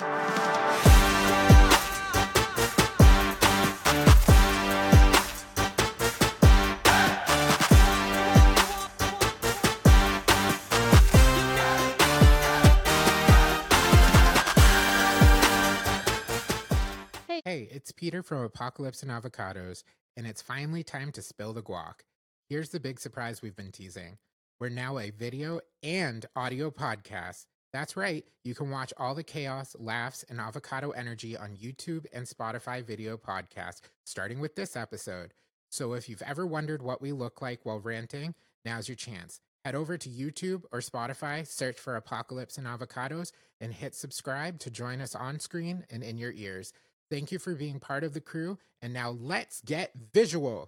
Hey, it's Peter from Apocalypse and Avocados, and it's finally time to spill the guac. Here's the big surprise we've been teasing. We're now a video and audio podcast. That's right, you can watch all the chaos, laughs, and avocado energy on YouTube and Spotify video podcasts, starting with this episode. So if you've ever wondered what we look like while ranting, now's your chance. Head over to YouTube or Spotify, search for Apocalypse and Avocados, and hit subscribe to join us on screen and in your ears. Thank you for being part of the crew, and now let's get visual.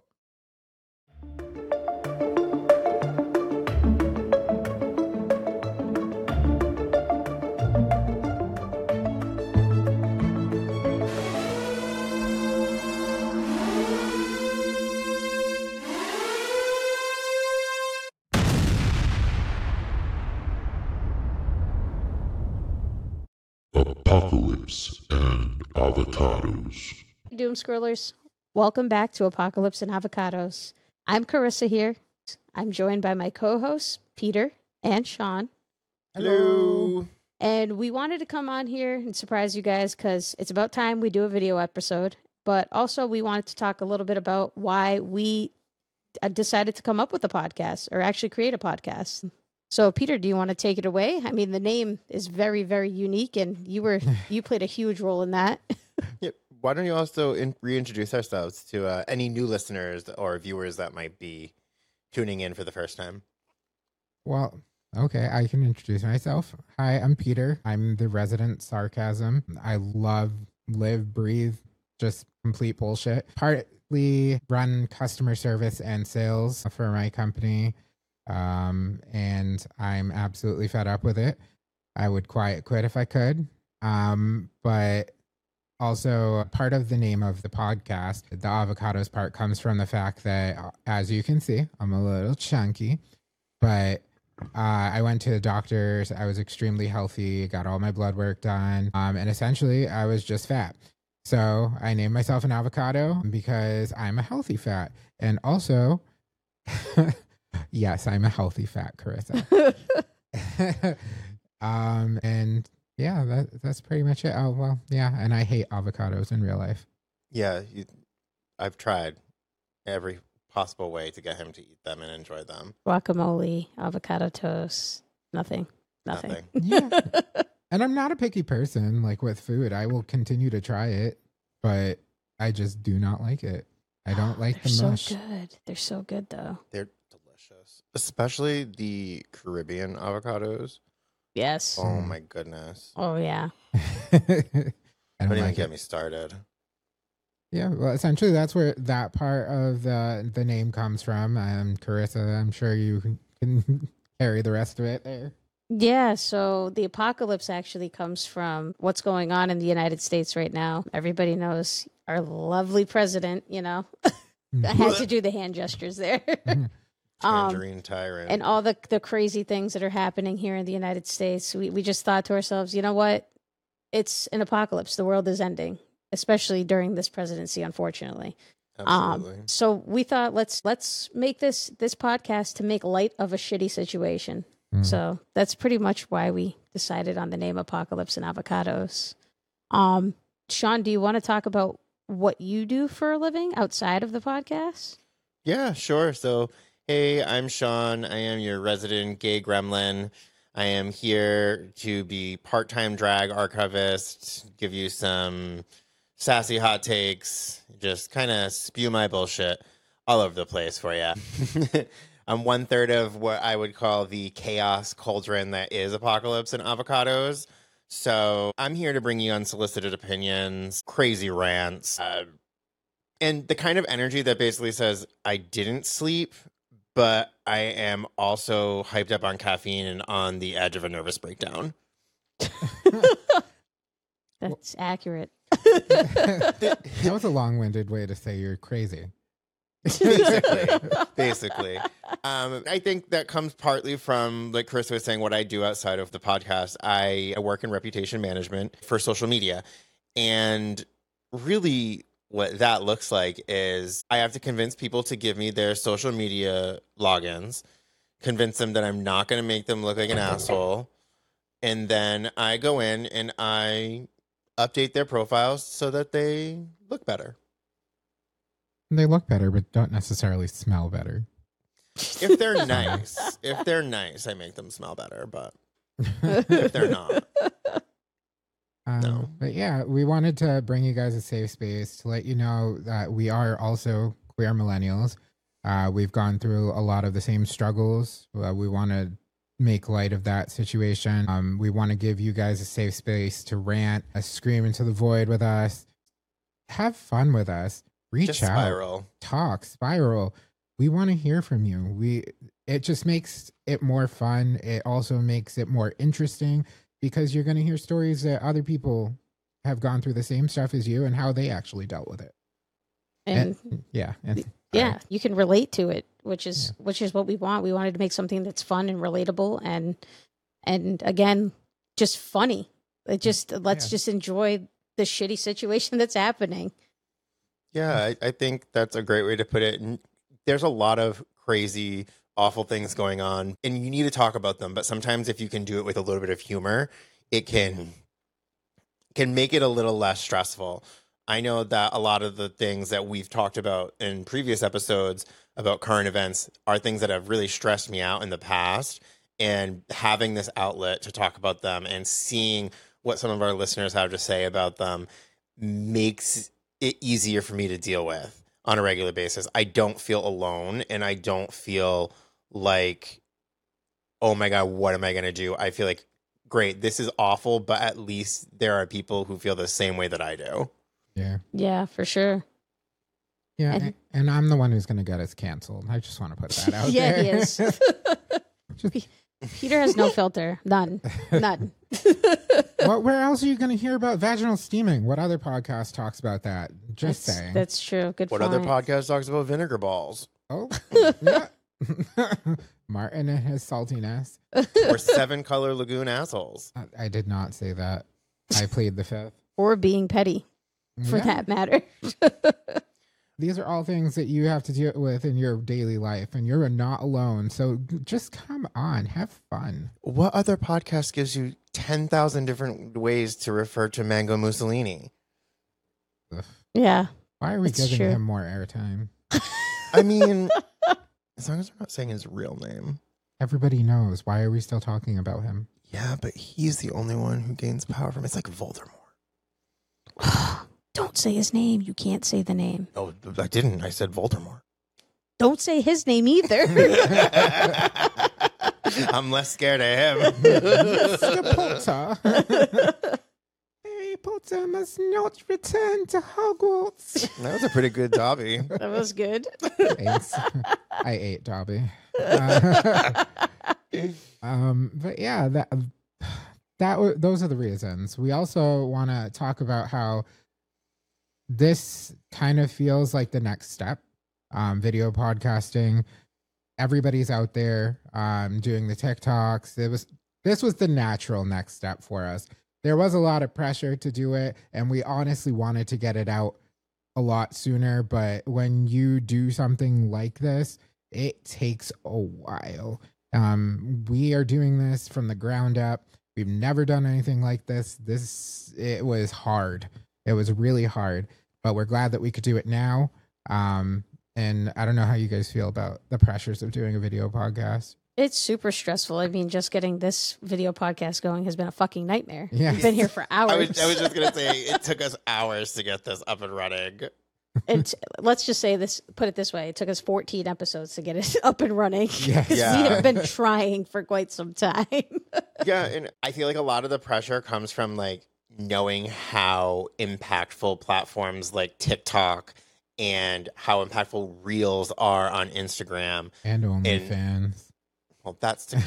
Apocalypse and Avocados. Doom Scrollers, welcome back to Apocalypse and Avocados. I'm Carissa here. I'm joined by my co-hosts, Peter and Sean. Hello. And we wanted to come on here and surprise you guys because it's about time we do a video episode. But also we wanted to talk a little bit about why we decided to come up with a podcast or actually create a podcast. So, Peter, do you want to take it away? I mean, the name is very, very unique, and you played a huge role in that. Yeah, why don't you also reintroduce ourselves to any new listeners or viewers that might be tuning in for the first time? Well, okay, I can introduce myself. Hi, I'm Peter. I'm the resident sarcasm. I love, live, breathe, just complete bullshit. Partly run customer service and sales for my company. And I'm absolutely fed up with it. I would quiet quit if I could. But also part of the name of the podcast, the avocados part, comes from the fact that, as you can see, I'm a little chunky, but I went to the doctors. I was extremely healthy, got all my blood work done. And essentially I was just fat. So I named myself an avocado because I'm a healthy fat. And also, yes, I'm a healthy fat, Carissa. And yeah, that's pretty much it. Oh, well, yeah. And I hate avocados in real life. Yeah, I've tried every possible way to get him to eat them and enjoy them. Guacamole, avocado toast, nothing. Yeah. And I'm not a picky person, like with food. I will continue to try it, but I just do not like it. I don't like the mush. They're so good. They're so good, though. They're delicious. Especially the Caribbean avocados. Yes. Oh, my goodness. Oh, yeah. I Don't even like get it. me started. Yeah, well, essentially that's where that part of the name comes from. Carissa, I'm sure you can carry the rest of it there. Yeah, so the apocalypse actually comes from what's going on in the United States right now. Everybody knows our lovely president, I had to do the hand gestures there. Tangerine tyrant. And all the crazy things that are happening here in the United States. We just thought to ourselves, you know what? It's an apocalypse. The world is ending, especially during this presidency, unfortunately. Absolutely. So we thought let's make this podcast to make light of a shitty situation. So that's pretty much why we decided on the name Apocalypse and Avocados. Sean, do you want to talk about what you do for a living outside of the podcast? Yeah, sure. So, hey, I'm Sean. I am your resident gay gremlin. I am here to be part-time drag archivist, give you some sassy hot takes, just kind of spew my bullshit all over the place for you. I'm 1/3 of what I would call the chaos cauldron that is Apocalypse and Avocados. So I'm here to bring you unsolicited opinions, crazy rants, and the kind of energy that basically says, I didn't sleep, but I am also hyped up on caffeine and on the edge of a nervous breakdown. That's accurate. That was a long-winded way to say you're crazy. Basically. I think that comes partly from, like Chris was saying, what I do outside of the podcast. I work in reputation management for social media. And really what that looks like is I have to convince people to give me their social media logins, convince them that I'm not going to make them look like an asshole. And then I go in and I update their profiles so that they look better. They look better, but don't necessarily smell better. If they're nice, I make them smell better. But if they're not, no. But yeah, we wanted to bring you guys a safe space to let you know that we are also queer millennials. We've gone through a lot of the same struggles. We want to make light of that situation. We want to give you guys a safe space to rant, scream into the void with us, have fun with us, reach Just out, spiral. talk, spiral. We want to hear from you. It just makes it more fun. It also makes it more interesting because you're going to hear stories that other people have gone through the same stuff as you and how they actually dealt with it. And yeah. yeah, you can relate to it, which is what we want. We wanted to make something that's fun and relatable and again, just funny. Let's just enjoy the shitty situation that's happening. Yeah, I think that's a great way to put it. And there's a lot of crazy, awful things going on, and you need to talk about them. But sometimes if you can do it with a little bit of humor, it can make it a little less stressful. I know that a lot of the things that we've talked about in previous episodes about current events are things that have really stressed me out in the past. And having this outlet to talk about them and seeing what some of our listeners have to say about them makes it easier for me to deal with on a regular basis. I don't feel alone, and I don't feel like, oh my God, what am I going to do? I feel like, great, this is awful, but at least there are people who feel the same way that I do. Yeah, for sure. Yeah, and I'm the one who's going to get us canceled. I just want to put that out Yeah, there. he is. Peter has no filter. None. Where else are you going to hear about vaginal steaming? What other podcast talks about that? Just saying. That's true. Good What point. other podcast talks about vinegar balls? Oh, yeah. Martin and his saltiness. Or 7-color lagoon assholes? I did not say that. I plead the fifth. Or being petty, for Yeah. that matter. These are all things that you have to deal with in your daily life, and you're not alone. So just come on, have fun. What other podcast gives you 10,000 different ways to refer to Mango Mussolini? Ugh. Yeah. Why are we It's giving true. him more airtime? I mean, as long as we're not saying his real name. Everybody knows. Why are we still talking about him? Yeah, but he's the only one who gains power from it. It's like Voldemort. Don't say his name. You can't say the name. No, I didn't. I said Voldemort. Don't say his name either. I'm less scared of him. Mr. Potter. Harry Potter must not return to Hogwarts. That was a pretty good Dobby. That was good. Thanks. I ate Dobby. But yeah, those are the reasons. We also want to talk about how this kind of feels like the next step. Video podcasting. Everybody's out there doing the TikToks. This was the natural next step for us. There was a lot of pressure to do it, and we honestly wanted to get it out a lot sooner. But when you do something like this, it takes a while. We are doing this from the ground up. We've never done anything like this. It was hard. It was really hard, but we're glad that we could do it now. And I don't know how you guys feel about the pressures of doing a video podcast. It's super stressful. I mean, just getting this video podcast going has been a fucking nightmare. Yeah. We've been here for hours. I was just going to say, it took us hours to get this up and running. Let's just say this, put it this way. It took us 14 episodes to get it up and running. Yes. Yeah. We have been trying for quite some time. Yeah, and I feel like a lot of the pressure comes from like knowing how impactful platforms like TikTok and how impactful Reels are on Instagram. And OnlyFans. Well, that's to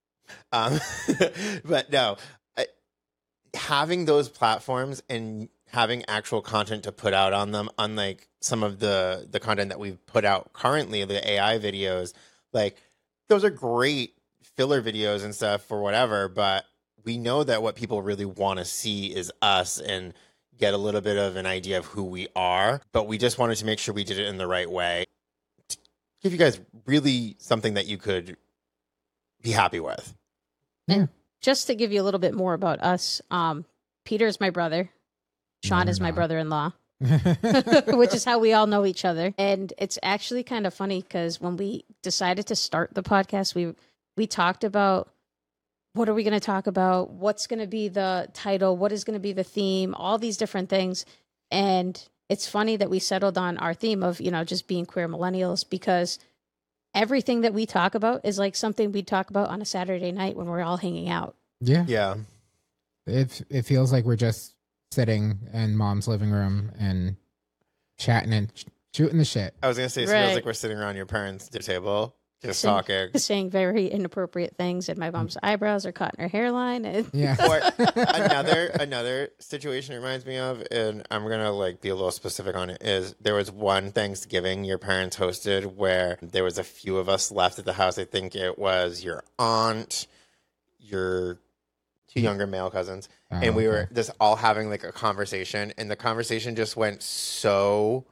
come. But no, having those platforms and having actual content to put out on them, unlike some of the content that we've put out currently, the AI videos, like those are great filler videos and stuff for whatever, but we know that what people really want to see is us and get a little bit of an idea of who we are, but we just wanted to make sure we did it in the right way to give you guys really something that you could be happy with. And just to give you a little bit more about us, Peter is my brother. Sean is my brother-in-law, which is how we all know each other. And it's actually kind of funny because when we decided to start the podcast, we talked about what are we going to talk about? What's going to be the title? What is going to be the theme? All these different things. And it's funny that we settled on our theme of, just being queer millennials, because everything that we talk about is like something we talk about on a Saturday night when we're all hanging out. Yeah. Yeah. It feels like we're just sitting in mom's living room and chatting and shooting the shit. I was going to say, it feels like we're sitting around your parents' table, just talking. Saying very inappropriate things, and my mom's eyebrows are caught in her hairline. And Yeah. Or another situation it reminds me of, and I'm going to be a little specific on it, is there was one Thanksgiving your parents hosted where there was a few of us left at the house. I think it was your aunt, your two younger male cousins, and we were just all having a conversation, and the conversation just went so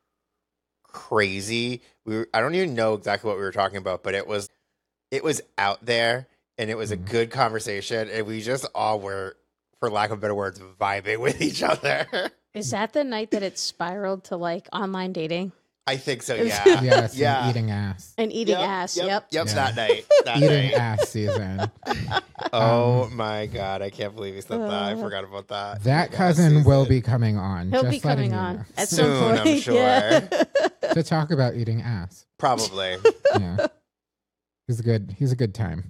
crazy. I don't even know exactly what we were talking about, but it was out there, and it was a good conversation, and we just all were, for lack of better words, vibing with each other. Is that the night that it spiraled to online dating? I think so, yeah. Yes, Yeah. and eating ass. And eating ass. Yep. Yeah. That night. Eating ass season. Oh my God, I can't believe he said that. I forgot about that. That cousin will be coming on. He'll just be coming letting you on know. at Soon, some point. I'm sure. Yeah. To talk about eating ass. Probably. Yeah. He's a good time.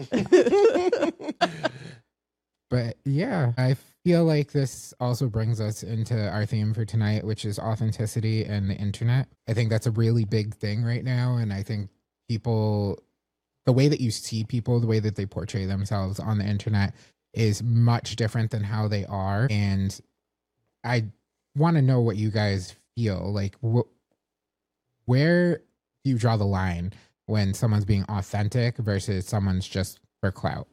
But yeah, I feel like this also brings us into our theme for tonight, which is authenticity and the internet. I think that's a really big thing right now. And I think people, the way that you see people, the way that they portray themselves on the internet is much different than how they are. And I want to know what you guys feel like. Where do you draw the line when someone's being authentic versus someone's just for clout?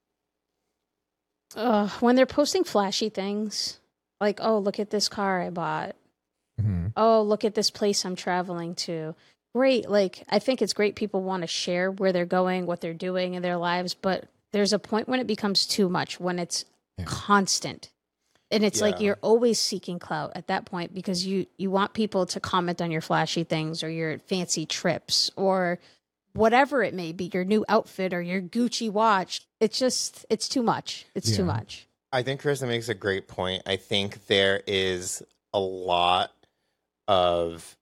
When they're posting flashy things, like, oh, look at this car I bought. Mm-hmm. Oh, look at this place I'm traveling to. Great. I think it's great people want to share where they're going, what they're doing in their lives, but there's a point when it becomes too much, when it's constant. And it's like you're always seeking clout at that point, because you want people to comment on your flashy things or your fancy trips or whatever it may be, your new outfit or your Gucci watch. It's too much. It's too much. I think Krista makes a great point. I think there is a lot of...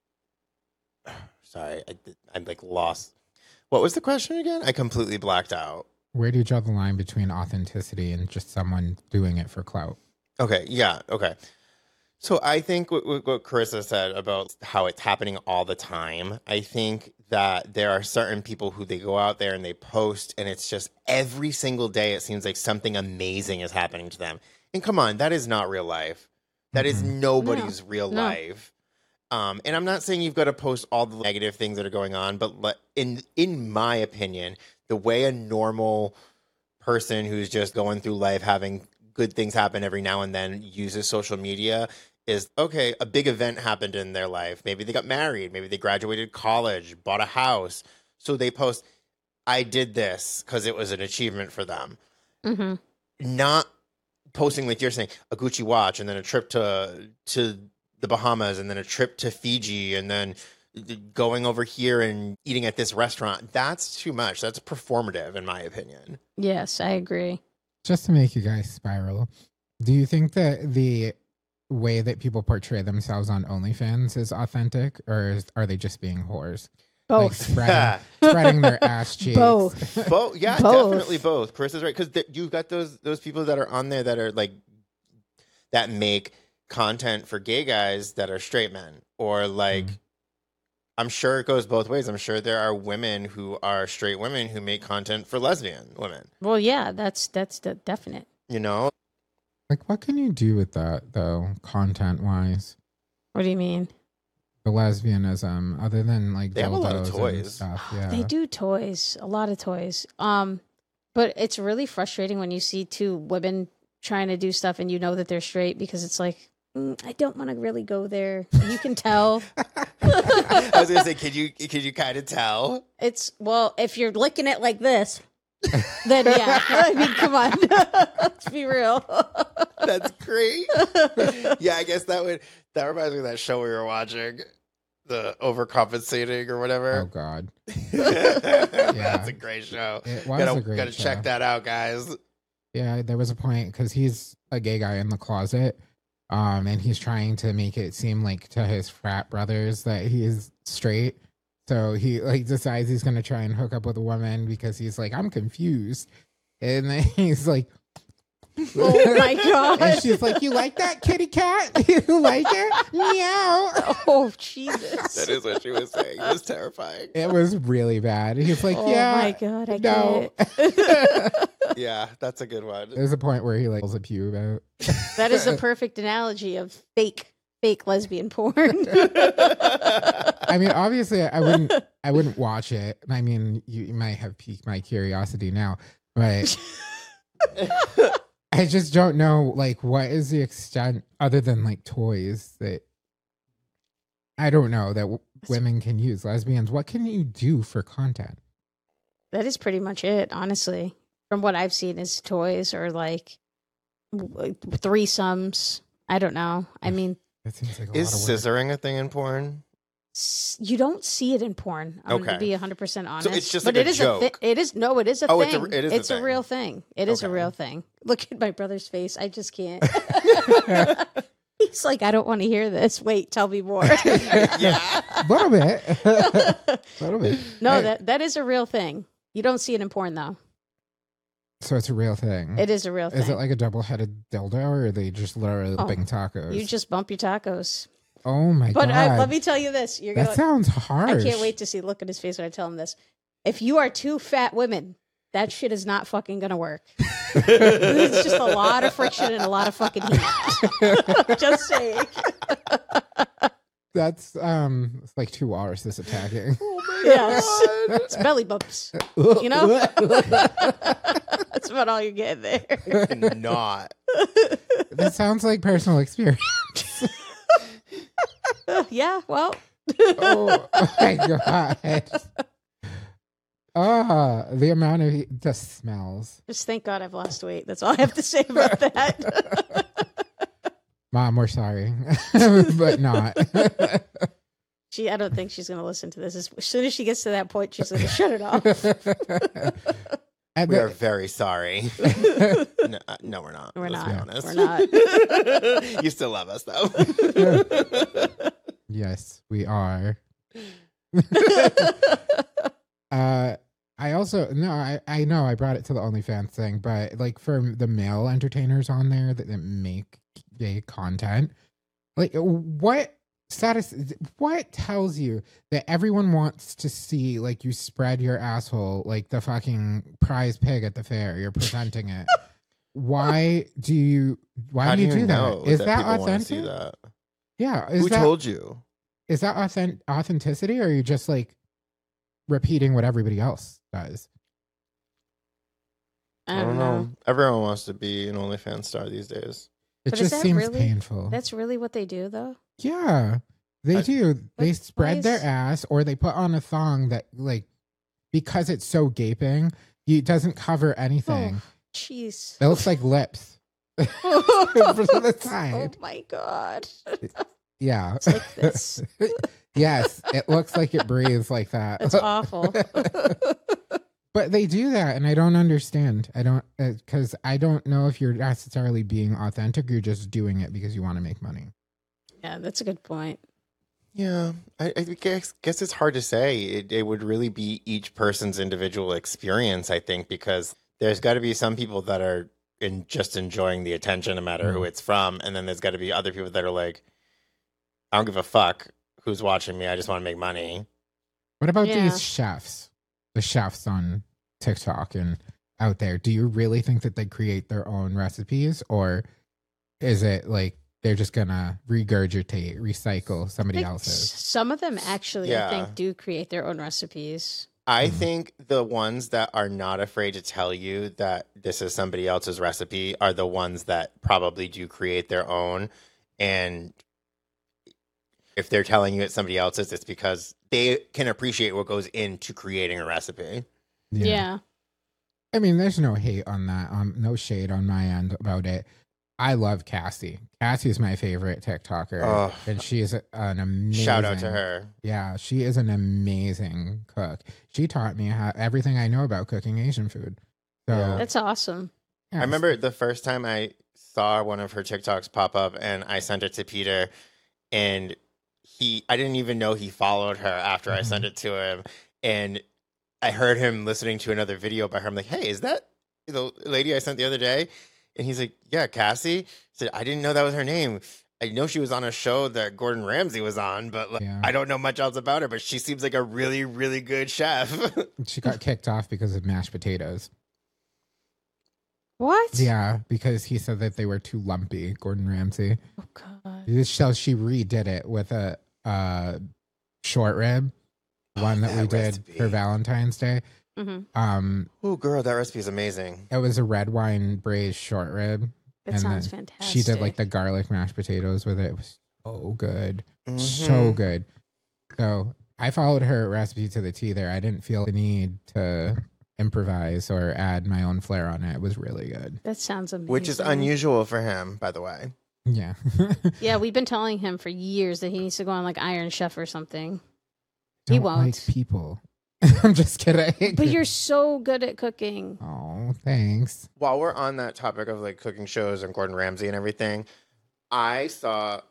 Sorry, I'm lost. What was the question again? I completely blacked out. Where do you draw the line between authenticity and just someone doing it for clout? Okay, yeah, okay. So I think what Carissa said about how it's happening all the time, I think that there are certain people who they go out there and they post, and it's just every single day it seems like something amazing is happening to them. And come on, that is not real life. That is nobody's real life. And I'm not saying you've got to post all the negative things that are going on, but in my opinion, the way a normal person who's just going through life having good things happen every now and then uses social media is, okay, a big event happened in their life. Maybe they got married. Maybe they graduated college, bought a house. So they post, I did this because it was an achievement for them. Mm-hmm. Not posting, like you're saying, a Gucci watch and then a trip to the Bahamas and then a trip to Fiji and then going over here and eating at this restaurant. That's too much. That's performative, in my opinion. Yes, I agree. Just to make you guys spiral, do you think that the way that people portray themselves on OnlyFans is authentic, or are they just being whores? Both. Like spreading their ass cheeks. Both. Both. Yeah, Both. definitely both. Chris is right, because you've got those people that are on there that are that make content for gay guys that are straight men, or I'm sure it goes both ways. I'm sure there are women who are straight women who make content for lesbian women. Well, yeah, that's the definite. You know, Like, what can you do with that though, content wise? What do you mean? The lesbianism, other than like They have a lot of dildos and toys. stuff. Yeah, They do toys, a lot of toys. But it's really frustrating when you see two women trying to do stuff and you know that they're straight because it's like, I don't want to really go there. You can tell. I was gonna say, could you kind of tell? It's well, if you're licking it like this, then yeah. I mean, come on, let's be real. That's great. Yeah, I guess that reminds me of that show we were watching, the overcompensating or whatever. Oh God, That's a great show. it was a great Gotta show. check that out, guys. Yeah, there was a point because he's a gay guy in the closet, and he's trying to make it seem like to his frat brothers that he is straight. So he like decides he's gonna try and hook up with a woman because he's like, I'm confused, and then he's like, Oh my God. and she's like, you like that kitty cat? You like it? Meow. Oh Jesus! That is what she was saying. It was terrifying. It was really bad. He's like, Oh yeah. my God! I no. can't. Yeah, that's a good one. There's a point where he like pulls a pube out. That is the perfect analogy of fake lesbian porn. I mean, obviously, I wouldn't watch it. I mean, you might have piqued my curiosity now, but I just don't know, like, what is the extent other than like toys that I don't know that women can use. Lesbians, what can you do for content? That is pretty much it, honestly. From what I've seen, is toys or like threesomes. I don't know. I mean, That seems like a Is lot of work. scissoring a thing in porn? you don't see it in porn. I'm going to Okay. be 100% honest. it's just but like it a is joke. it is no, it is a Oh, thing. it is a It's a thing. real thing. It is a Okay. real thing. Look at my brother's face. I just can't. He's like, I don't want to hear this. Wait, tell me more. Yeah. A little bit. A little bit. No, Hey, that is a real thing. You don't see it in porn though. so it's a real thing. It is a real thing. Is it like a double-headed dildo, or are they just literally Oh, big tacos? you just bump your tacos. Oh my But god! let me tell you this. You're that gonna. sounds harsh. I can't wait to see look at his face when I tell him this. If you are two fat women, that shit is not fucking gonna work. It's just a lot of friction and a lot of fucking heat. Just saying. That's it's like 2 hours this attacking. Yes. It's belly bumps. You know? That's about all you're getting there. Not. That sounds like personal experience. Yeah, well. Oh my god! The amount of heat just smells. Just thank God I've lost weight. That's all I have to say about that. Mom, we're sorry, but not. I don't think she's going to listen to this. As soon as she gets to that point, she's going to shut it off. And We the- are very sorry. No, we're not. We're Let's not. Be honest. We're not. You still love us, though. Yes, we are. I also I know I brought it to the OnlyFans thing, but like for the male entertainers on there that make gay content, like what tells you that everyone wants to see like you spread your asshole like the fucking prize pig at the fair? You're presenting it. Why do you How do you do know that? Is that people wanna see authentic? that? Yeah. Who told you? Is that authenticity, or are you just like repeating what everybody else does? I don't know. Everyone wants to be an OnlyFans star these days. It But is just that seems really- painful. That's really what they do, though. Yeah, they do. They why spread their is- ass, or they put on a thong that, like, because it's so gaping, it doesn't cover anything. Jeez. It looks like lips from the Oh side. my God. Yeah. It's like this. Yes, it looks like it breathes like that. That's awful. But they do that, and I don't understand. I don't, because I don't know if you're necessarily being authentic. You're just doing it because you want to make money. Yeah, that's a good point. Yeah, I guess it's hard to say. It would really be each person's individual experience, I think, because there's got to be some people that are just enjoying the attention, no matter who it's from, and then there's got to be other people that are like, I don't give a fuck who's watching me. I just want to make money. What about Yeah. these chefs? The chefs on TikTok and out there. Do you really think that they create their own recipes, or is it like they're just gonna regurgitate, recycle somebody Like, else's? some of them actually, I Yeah. think, do create their own recipes. I Mhm. think the ones that are not afraid to tell you that this is somebody else's recipe are the ones that probably do create their own. And if they're telling you it's somebody else's, it's because they can appreciate what goes into creating a recipe. Yeah. I mean, there's no hate on that. No shade on my end about it. I love Cassie. Cassie's my favorite TikToker, Oh. and she is an amazing. Shout out to her. Yeah, she is an amazing cook. She taught me everything I know about cooking Asian food. So Yeah. That's awesome. yeah, I remember the first time I saw one of her TikToks pop up and I sent it to Peter, and I didn't even know he followed her after I sent it to him. And I heard him listening to another video by her. I'm like, hey, is that the lady I sent the other day? And he's like, yeah, Cassie. I said, I didn't know that was her name. I know she was on a show that Gordon Ramsay was on, but like, Yeah. I don't know much else about her, but she seems like a really, really good chef. she got kicked off because of mashed potatoes. What? Yeah, because he said that they were too lumpy. Gordon Ramsay. Oh, God. So she redid it with a short rib, one that we that did recipe. for Valentine's Day. Mm-hmm. Oh, girl, that recipe is amazing. It was a red wine braised short rib. That And sounds then fantastic. She did like the garlic mashed potatoes with it. It was so good. Mm-hmm. So good. So I followed her recipe to the T there. I didn't feel the need to improvise or add my own flair on it. It was really good. That sounds amazing. Which is unusual for him, by the way. Yeah. Yeah, we've been telling him for years that he needs to go on like Iron Chef or something. He Don't won't. like people. I'm just kidding. But you're so good at cooking. Oh, thanks. While we're on that topic of like cooking shows and Gordon Ramsay and everything, I saw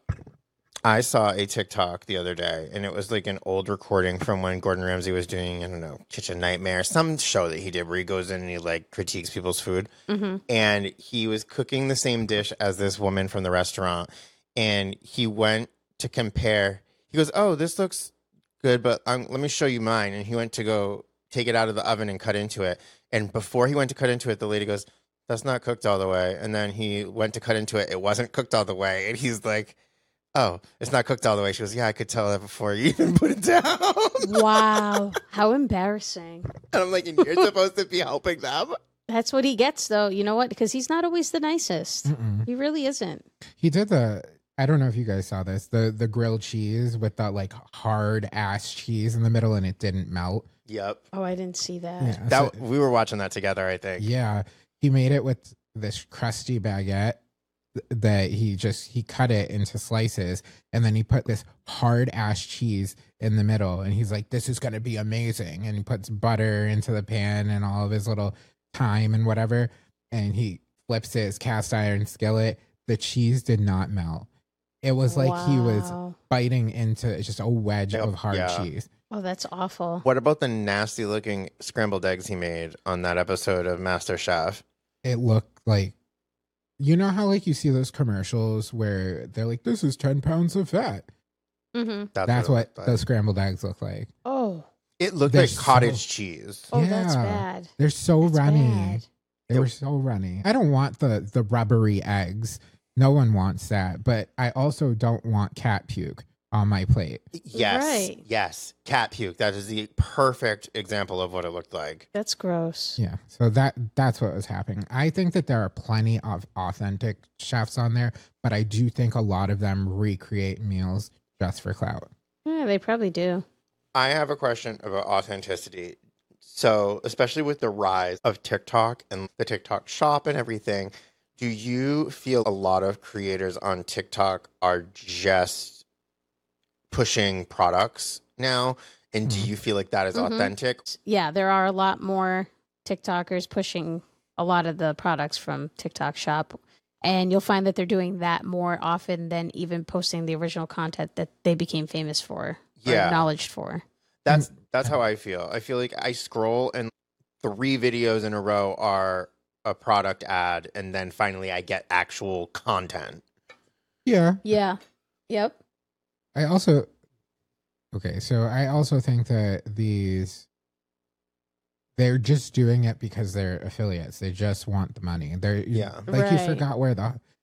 a TikTok the other day, and it was like an old recording from when Gordon Ramsay was doing, I don't know, Kitchen Nightmare, some show that he did where he goes in and he like critiques people's food. Mm-hmm. And he was cooking the same dish as this woman from the restaurant, and he went to compare. He goes, "Oh, this looks good, but let me show you mine." And he went to go take it out of the oven and cut into it. And before he went to cut into it, the lady goes, "That's not cooked all the way." And then he went to cut into it. It wasn't cooked all the way. And he's like, "Oh, it's not cooked all the way." She goes, "Yeah, I could tell that before you even put it down." Wow. How embarrassing. And I'm like, and you're supposed to be helping them? That's what he gets, though. You know what? Because he's not always the nicest. Mm-mm. He really isn't. He did I don't know if you guys saw this, the grilled cheese with the like hard ass cheese in the middle and it didn't melt. Yep. Oh, I didn't see that. Yeah. That so- we were watching that together, I think. yeah. He made it with this crusty baguette that he cut it into slices and then he put this hard ass cheese in the middle and he's like, this is going to be amazing. And he puts butter into the pan and all of his little thyme and whatever. And he flips his cast iron skillet. The cheese did not melt. It was like he was Wow. biting into just a wedge Yep, of hard yeah. cheese. Oh, that's awful. What about the nasty looking scrambled eggs he made on that episode of Master Chef? It looked like, you know how like you see those commercials where they're like, this is 10 pounds of fat. Mm-hmm. That's it what looked like. those scrambled eggs look like. Oh. It looked They're like cottage cheese. Oh, that's Yeah. bad. They're so That's runny. bad. They were so runny. I don't want the rubbery eggs. No one wants that. But I also don't want cat puke on my plate. Yes. Right. Yes. Cat puke. That is the perfect example of what it looked like. That's gross. Yeah. So that's what was happening. I think that there are plenty of authentic chefs on there, but I do think a lot of them recreate meals just for clout. Yeah, they probably do. I have a question about authenticity. So, especially with the rise of TikTok and the TikTok shop and everything, do you feel a lot of creators on TikTok are just pushing products now? And do you feel like that is Mhm. authentic? Yeah, there are a lot more TikTokers pushing a lot of the products from TikTok Shop. And you'll find that they're doing that more often than even posting the original content that they became famous for or Yeah. acknowledged for. That's how I feel. I feel like I scroll and 3 videos in a row are a product ad, and then finally I get actual content. Yeah. Yeah. Yep. I also think that they're just doing it because they're affiliates. They just want the money. They're Yeah. like you Right. forgot where the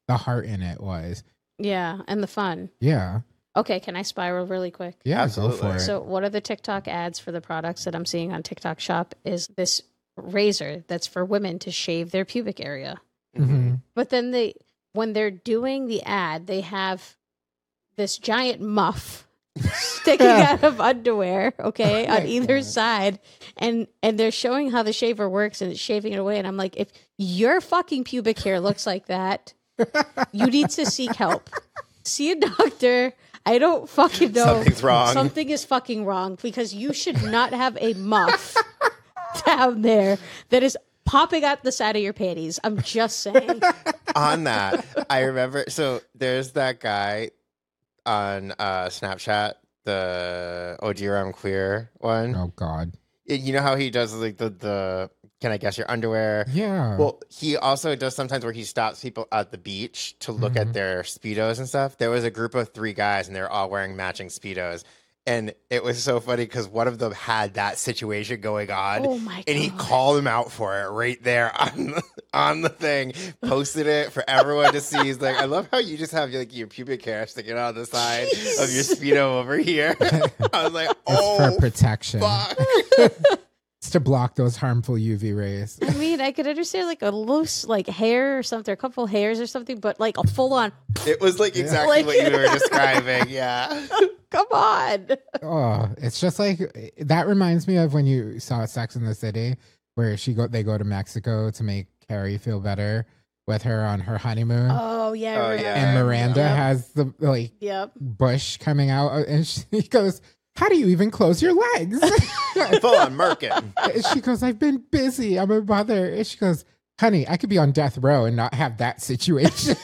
the heart in it was. Yeah, and the fun. Yeah. Okay, can I spiral really quick? Yeah, Absolutely. go for it. So one of the TikTok ads for the products that I'm seeing on TikTok Shop is this razor that's for women to shave their pubic area. Mhm. But then when they're doing the ad, they have this giant muff sticking out of underwear, okay, Oh my on either God. side, and they're showing how the shaver works and it's shaving it away. And I'm like, if your fucking pubic hair looks like that, you need to seek help. See a doctor. I don't fucking know. Something's wrong. Something is fucking wrong because you should not have a muff down there that is popping out the side of your panties. I'm just saying. On that, I remember. So there's that guy on Snapchat, the OG I'm Queer one. Oh God. You know how he does like the can I guess your underwear? Yeah. Well, he also does sometimes where he stops people at the beach to look at their Speedos and stuff. There was a group of 3 guys and they're all wearing matching Speedos. And it was so funny because one of them had that situation going on. Oh my God. And he called him out for it right there on the thing, posted it for everyone to see. He's like, I love how you just have like your pubic hair sticking out the side of your Speedo over here. I was like, it's oh, for protection. fuck. It's to block those harmful UV rays. I mean, I could understand like a loose like hair or something, a couple hairs or something, but like a full on, It was like exactly Like- what you were describing. Yeah. come on. Oh, it's just like that reminds me of when you saw Sex in the City, where they go to Mexico to make Carrie feel better with her on her honeymoon, Oh, yeah. I Oh, remember. yeah. and Miranda Yep. has the like Yep. bush coming out, and she goes, "How do you even close your legs?" Full on Merkin. And she goes, "I've been busy. I'm a mother." And she goes, "Honey, I could be on death row and not have that situation."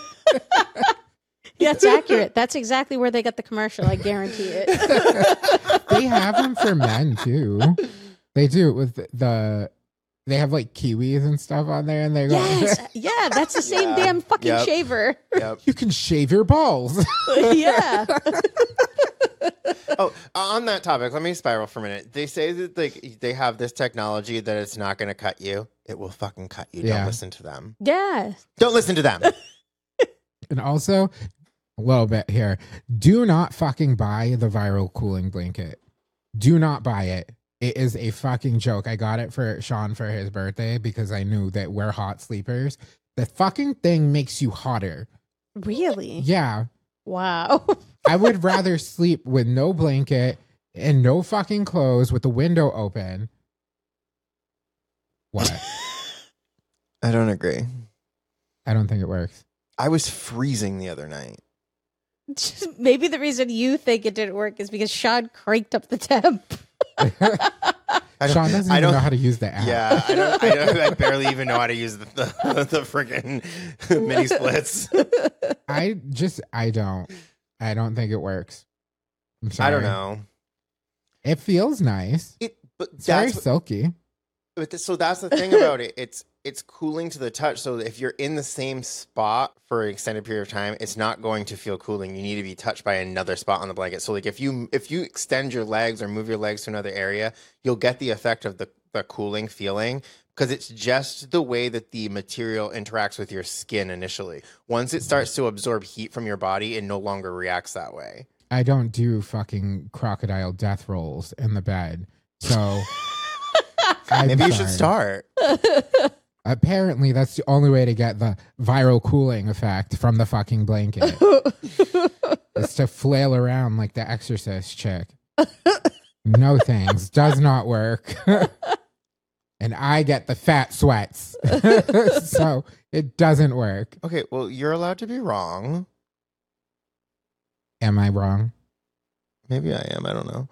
Yeah, it's accurate. That's exactly where they got the commercial. I guarantee it. They have them for men too. They do with they have like kiwis and stuff on there, and they go, Yes. Yeah, that's the same Yeah. damn fucking Yep. shaver. Yep. "You can shave your balls." Yeah. Oh, on that topic, let me spiral for a minute. They say that they have this technology that it's not going to cut you. It will fucking cut you. Yeah. Don't listen to them. Yeah. Don't listen to them. And also, a little bit here, do not fucking buy the viral cooling blanket. Do not buy it. It is a fucking joke. I got it for Sean for his birthday because I knew that we're hot sleepers. The fucking thing makes you hotter. Really? Yeah. Wow. I would rather sleep with no blanket and no fucking clothes with the window open. What? I don't agree. I don't think it works. I was freezing the other night. Maybe the reason you think it didn't work is because Sean cranked up the temp. Sean doesn't I even don't- know how to use the app. Yeah, I barely even know how to use the freaking mini splits. I don't think it works. I'm sorry. I don't know. It feels nice. But It's very that's silky. so that's the thing about it. It's cooling to the touch. So if you're in the same spot for an extended period of time, it's not going to feel cooling. You need to be touched by another spot on the blanket. So like if you extend your legs or move your legs to another area, you'll get the effect of the cooling feeling because it's just the way that the material interacts with your skin initially. Once it starts to absorb heat from your body, it no longer reacts that way. I don't do fucking crocodile death rolls in the bed. So I'm Maybe you should sorry. start. Apparently, that's the only way to get the viral cooling effect from the fucking blanket. Is to flail around like the Exorcist chick. No thanks. Does not work. And I get the fat sweats. So it doesn't work. Okay, well, you're allowed to be wrong. Am I wrong? Maybe I am. I don't know.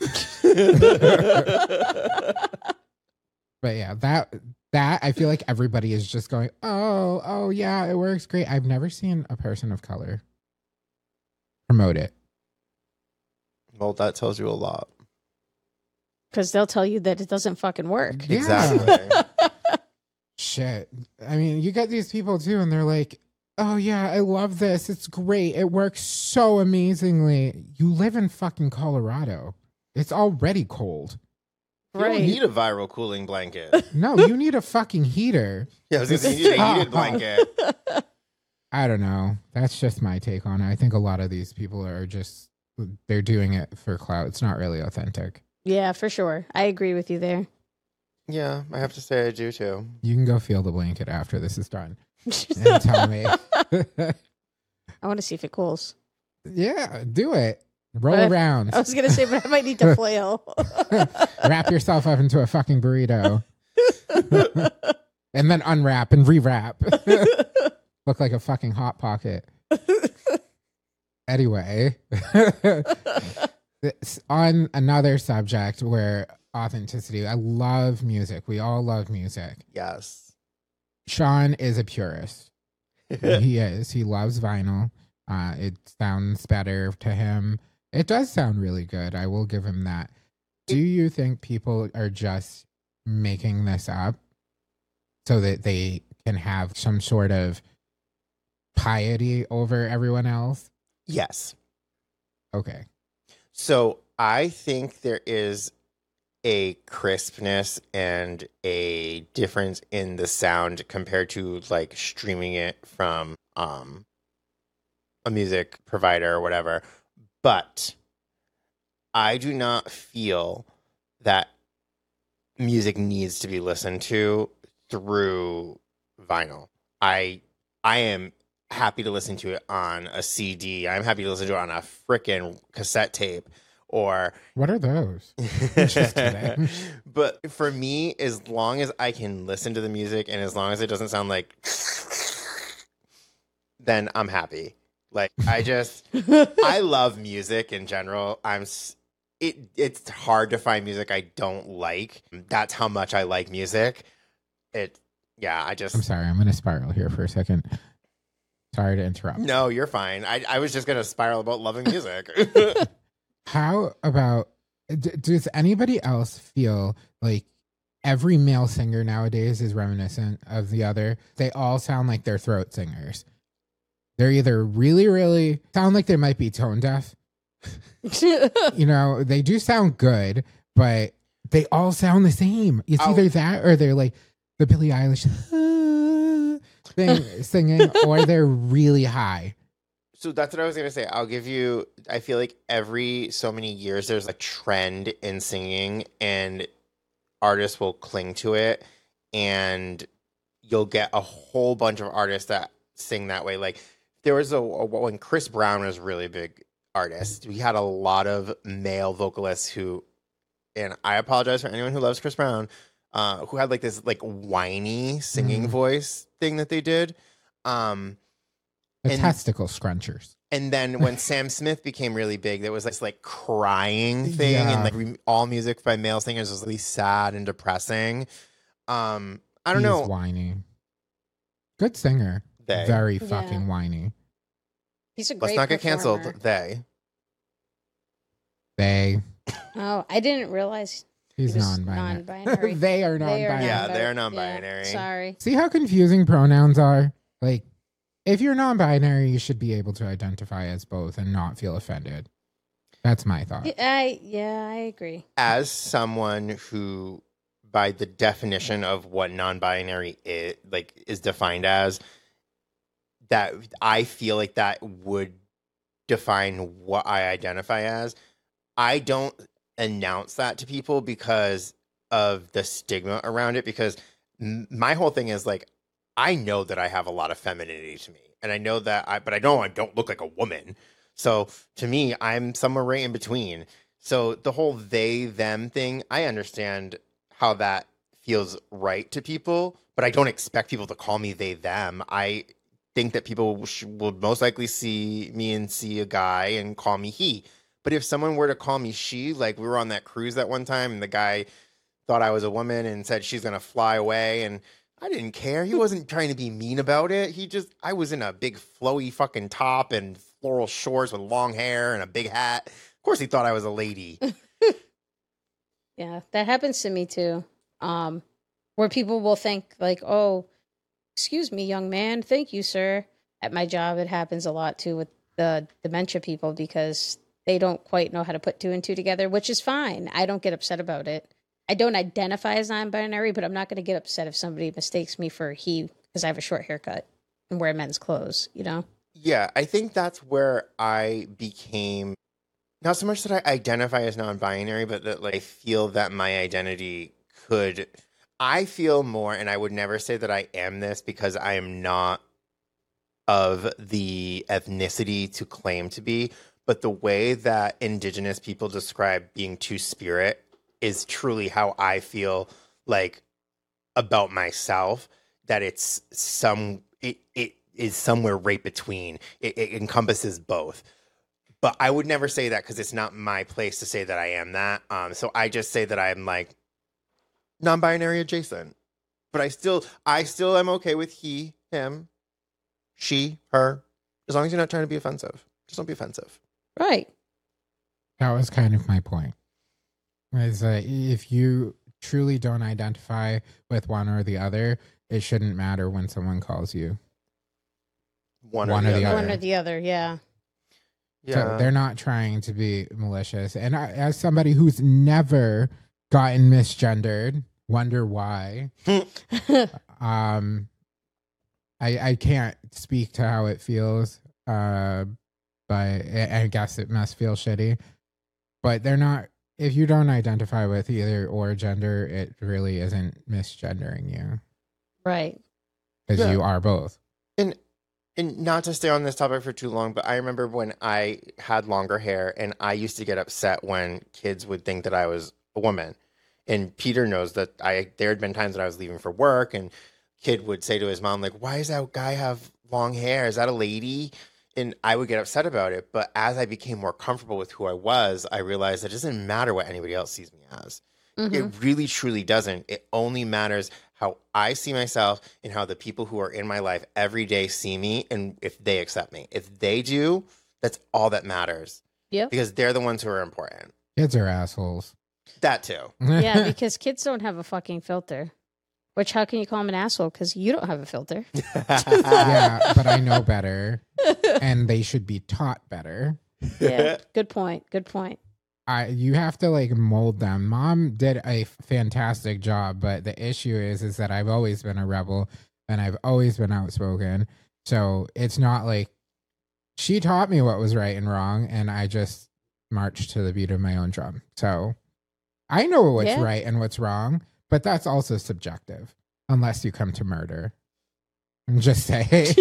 But yeah, that I feel like everybody is just going, oh yeah, it works great. I've never seen a person of color promote it. Well, that tells you a lot. Because they'll tell you that it doesn't fucking work. Yeah. Exactly. Shit. I mean, you get these people too, and they're like, oh yeah, I love this. It's great. It works so amazingly. You live in fucking Colorado. It's already cold. You don't Right. need a viral cooling blanket. No, you need a fucking heater. Yeah, I was gonna say you need a Stop. heated blanket. I don't know. That's just my take on it. I think a lot of these people are just, they're doing it for clout. It's not really authentic. Yeah, for sure. I agree with you there. Yeah, I have to say I do too. You can go feel the blanket after this is done and tell me. I want to see if it cools. Yeah, do it. Roll But around. I was going to say, but I might need to flail. Wrap yourself up into a fucking burrito. And then unwrap and rewrap. Look like a fucking Hot Pocket. Anyway, on another subject where authenticity, I love music. We all love music. Yes. Sean is a purist. He is. He loves vinyl. It sounds better to him. It does sound really good. I will give him that. Do you think people are just making this up so that they can have some sort of piety over everyone else? Yes. Okay. So I think there is a crispness and a difference in the sound compared to like streaming it from a music provider or whatever. But I do not feel that music needs to be listened to through vinyl. I am happy to listen to it on a CD. I'm happy to listen to it on a frickin' cassette tape or What are those? Just kidding. But for me, as long as I can listen to the music and as long as it doesn't sound like then I'm happy. Like I love music in general. It's hard to find music I don't like. That's how much I like music. I'm sorry, I'm going to spiral here for a second. Sorry to interrupt. No, you're fine. I was just going to spiral about loving music. How about, does anybody else feel like every male singer nowadays is reminiscent of the other? They all sound like they're throat singers. They're either really, really sound like they might be tone deaf. You know, they do sound good, but they all sound the same. It's either that or they're like the Billie Eilish thing singing, or they're really high. So that's what I was going to say. I feel like every so many years there's a trend in singing and artists will cling to it and you'll get a whole bunch of artists that sing that way. Like there was when Chris Brown was a really big artist, we had a lot of male vocalists who, and I apologize for anyone who loves Chris Brown, who had like this like whiny singing voice thing that they did. Testicle scrunchers. And then when Sam Smith became really big, there was this like crying thing, and like all music by male singers was really sad and depressing. I don't know. Whiny. Good singer. Very fucking whiny. He's a great Let's not get performer. canceled. They. Oh, I didn't realize He's he was non-binary. non-binary. They are non-binary. Yeah, they're non-binary. Yeah, sorry. See how confusing pronouns are? Like, if you're non-binary, you should be able to identify as both and not feel offended. That's my thought. I agree. As someone who, by the definition of what non-binary is defined as, that I feel like that would define what I identify as. I don't announce that to people because of the stigma around it, because my whole thing is like, I know that I have a lot of femininity to me, and I know that but I know I don't look like a woman. So to me, I'm somewhere right in between. So the whole they, them thing, I understand how that feels right to people, but I don't expect people to call me they, them. I think that people will most likely see me and see a guy and call me he. But if someone were to call me she, like we were on that cruise that one time and the guy thought I was a woman and said she's going to fly away, and I didn't care. He wasn't trying to be mean about it. I was in a big flowy fucking top and floral shorts with long hair and a big hat. Of course he thought I was a lady. Yeah, that happens to me too. Where people will think like, oh, excuse me, young man. Thank you, sir. At my job, it happens a lot too with the dementia people because they don't quite know how to put two and two together, which is fine. I don't get upset about it. I don't identify as non-binary, but I'm not going to get upset if somebody mistakes me for he because I have a short haircut. and wear men's clothes, you know? Yeah, I think that's where I became not so much that I identify as non-binary, but that like I feel that my identity could. I feel more, and I would never say that I am this because I am not of the ethnicity to claim to be. But the way that Indigenous people describe being two-spirit is truly how I feel like about myself. That it is somewhere right between. It encompasses both. But I would never say that because it's not my place to say that I am that. So I just say that I'm like non-binary adjacent. But I still am okay with he, him, she, her, as long as you're not trying to be offensive. Just don't be offensive. Right. That was kind of my point. Is if you truly don't identify with one or the other, it shouldn't matter when someone calls you One or the other. One or the other, yeah. So they're not trying to be malicious. And as somebody who's never gotten misgendered, wonder why. I can't speak to how it feels, but I guess it must feel shitty. But they're not. If you don't identify with either or gender, it really isn't misgendering you. Right. Because you are both. And not to stay on this topic for too long, but I remember when I had longer hair and I used to get upset when kids would think that I was a woman. And Peter knows that there had been times that I was leaving for work and kid would say to his mom, like, why does that guy have long hair? Is that a lady? And I would get upset about it. But as I became more comfortable with who I was, I realized that it doesn't matter what anybody else sees me as. Mm-hmm. It really, truly doesn't. It only matters how I see myself and how the people who are in my life every day see me and if they accept me. If they do, that's all that matters. Yeah. Because they're the ones who are important. Kids are assholes. That too. Yeah, because kids don't have a fucking filter. Which, how can you call them an asshole? Because you don't have a filter. Yeah, but I know better. And they should be taught better. Yeah, good point. Good point. You have to like mold them. Mom did a fantastic job, but the issue is that I've always been a rebel and I've always been outspoken. So it's not like she taught me what was right and wrong, and I just marched to the beat of my own drum. So I know what's right and what's wrong, but that's also subjective, unless you come to murder. I'm just saying.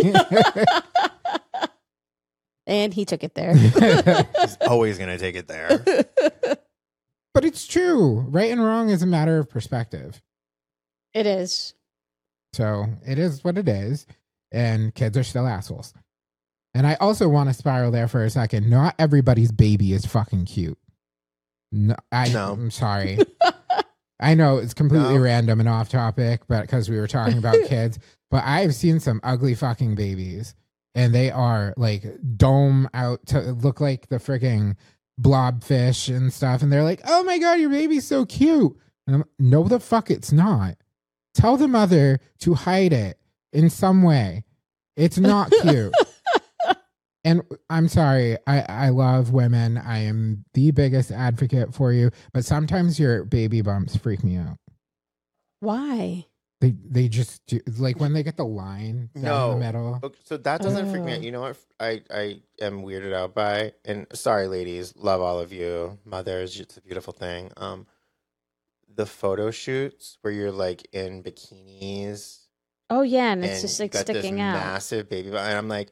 And he took it there. He's always going to take it there. But it's true. Right and wrong is a matter of perspective. It is. So it is what it is. And kids are still assholes. And I also want to spiral there for a second. Not everybody's baby is fucking cute. No. I'm sorry. I know it's completely random and off topic, but because we were talking about kids, but I've seen some ugly fucking babies. And they are like dome out to look like the freaking blobfish and stuff. And they're like, oh my God, your baby's so cute. And I'm, no, the fuck, it's not. Tell the mother to hide it in some way. It's not cute. And I'm sorry, I love women. I am the biggest advocate for you. But sometimes your baby bumps freak me out. Why? They just do, like when they get the line down the middle. Okay, so that doesn't freak me out. You know what I am weirded out by? And sorry, ladies, love all of you. Mothers, it's a beautiful thing. The photo shoots where you're like in bikinis. Oh yeah, and it's just like got sticking this out. Massive baby, and I'm like,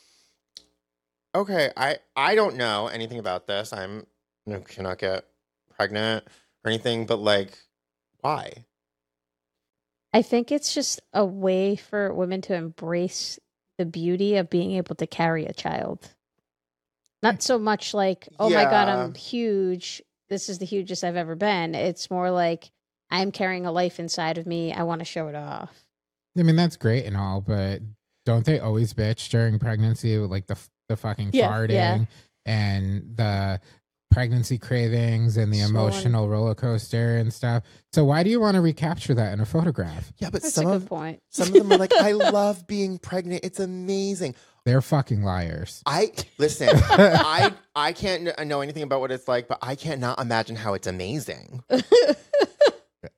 okay, I don't know anything about this. I cannot get pregnant or anything, but like, why? I think it's just a way for women to embrace the beauty of being able to carry a child. Not so much like, oh my God, I'm huge. This is the hugest I've ever been. It's more like, I'm carrying a life inside of me. I want to show it off. I mean, that's great and all, but don't they always bitch during pregnancy with like the fucking farting and the pregnancy cravings and the emotional roller coaster and stuff? So why do you want to recapture that in a photograph? Yeah, but That's some a of good point. Some of them are like, I love being pregnant. It's amazing. They're fucking liars. Listen. I can't know anything about what it's like, but I cannot imagine how it's amazing.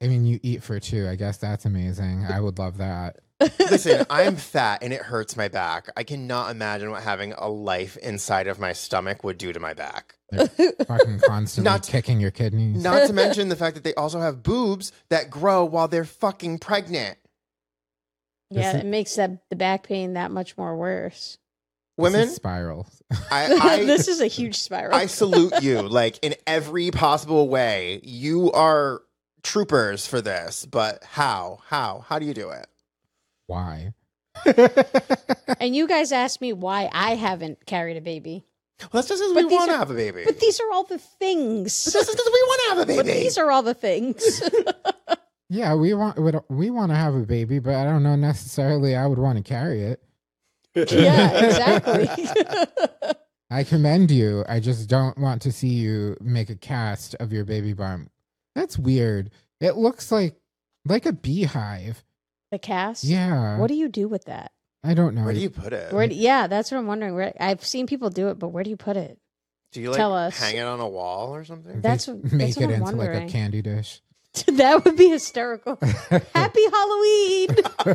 I mean, you eat for two. I guess that's amazing. I would love that. Listen, I'm fat and it hurts my back. I cannot imagine what having a life inside of my stomach would do to my back. They're fucking constantly Not- kicking your kidneys. Not to mention the fact that they also have boobs that grow while they're fucking pregnant. Yeah, This it makes the back pain that much more worse. This Women, is spiral. This is a huge spiral. I salute you, like in every possible way. You are troopers for this, but how do you do it? Why? And you guys asked me why I haven't carried a baby. Well, that's just because But we these want to are- have a baby. But these are all the things. This is because we want to have a baby. But these are all the things. Yeah, we want to have a baby, but I don't know necessarily I would want to carry it. Yeah, exactly. I commend you. I just don't want to see you make a cast of your baby bump. That's weird. It looks like a beehive. The cast? Yeah. What do you do with that? I don't know. Where do you put it? Yeah, that's what I'm wondering. I've seen people do it, but where do you put it? Do you like Tell us. hang it on a wall or something? That's They what- make that's what it I'm into like a wondering. candy dish. That would be hysterical. Happy Halloween!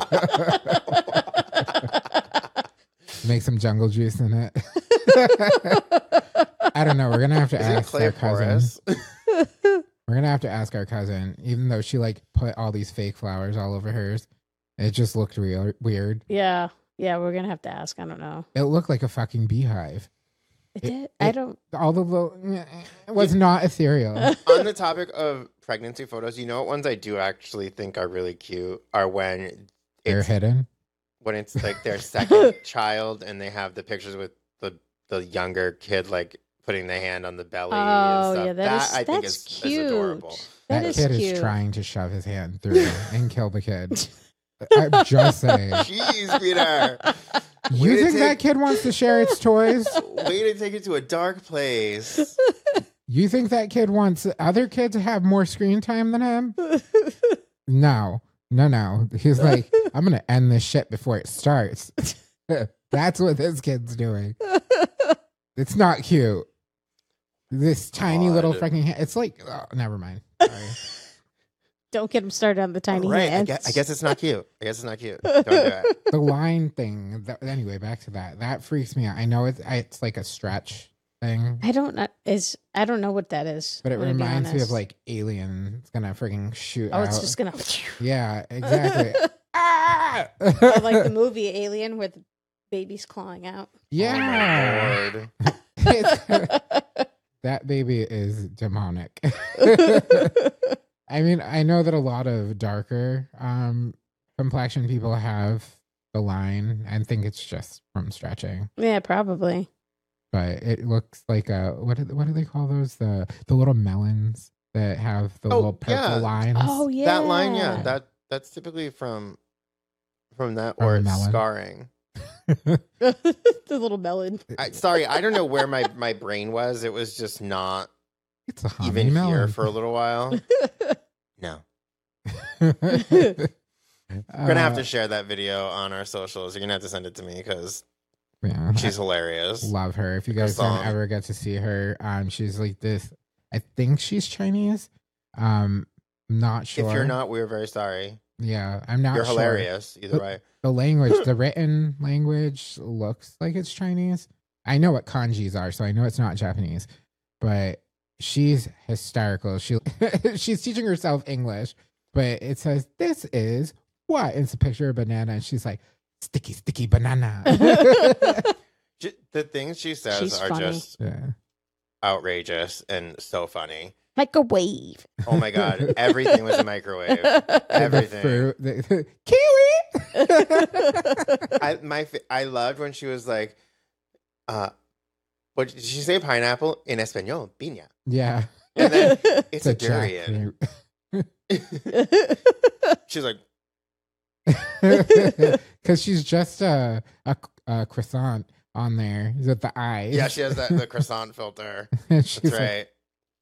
Make some jungle juice in it. I don't know. We're gonna have to Is it ask clay our cousin. porous? We're gonna have to ask our cousin, even though she like put all these fake flowers all over hers. It just looked real weird. Yeah, we're gonna have to ask. I don't know. It looked like a fucking beehive. It did. I don't. All the little, it was not ethereal. On the topic of pregnancy photos, you know what ones I do actually think are really cute are when They're it's hidden. like their second child and they have the pictures with the younger kid like putting the hand on the belly Oh, and stuff. yeah, that I think that's is cute. adorable. That That is kid cute. is trying to shove his hand through and kill the kid. I'm just saying. Jeez, Peter. You Way to think that take- kid wants to share its toys? Way to take it to a dark place. You think that kid wants other kids to have more screen time than him? No. He's like, I'm going to end this shit before it starts. That's what this kid's doing. It's not cute. This tiny little God. fucking hand. It's like, oh, never mind. Sorry. Don't get him started on the tiny Right. hands. I guess it's not cute. Don't do it. The line thing. Anyway, back to that. That freaks me out. I know it's like a stretch thing, I don't know what that is. but it I'm gonna be reminds me of honest. like Alien. It's gonna freaking shoot Oh, out. it's just gonna. Yeah, exactly. Ah! I like the movie Alien where the baby's clawing out. Yeah. Lord. That baby is demonic. I mean, I know that a lot of darker complexion people have the line and think it's just from stretching, Yeah, probably. but it looks like what do they call those? The little melons that have the Oh, little purple yeah. lines. Oh yeah, That line, yeah, that's typically from that From or a it's melon. scarring. the little melon. Sorry, I don't know where my brain was. It was just not It's a honey even melon. here for a little while. No. We're We're gonna have to share that video on our socials. You're gonna have to send it to me because Yeah, she's hilarious. love her. If you guys song. don't ever get to see her, she's like this. I think she's Chinese. Not sure. If you're not, we're very sorry. yeah, I'm not. You're sure. hilarious either way. The language, the written language, looks like it's Chinese. I know what kanjis are, so I know it's not Japanese. But she's hysterical. She's teaching herself English, but it says this is what? It's a picture of a banana, and she's like sticky banana. The things she says She's are funny. just Yeah. outrageous and so funny. Like a wave. Oh my god, everything was a microwave. Everything. The fruit, kiwi. I loved when she was like, what did she say? Pineapple in español, piña. Yeah, And then it's a jackfruit. durian. She's like, Because she's just a croissant on there with the eyes. yeah, she has the croissant filter. She's That's like- right.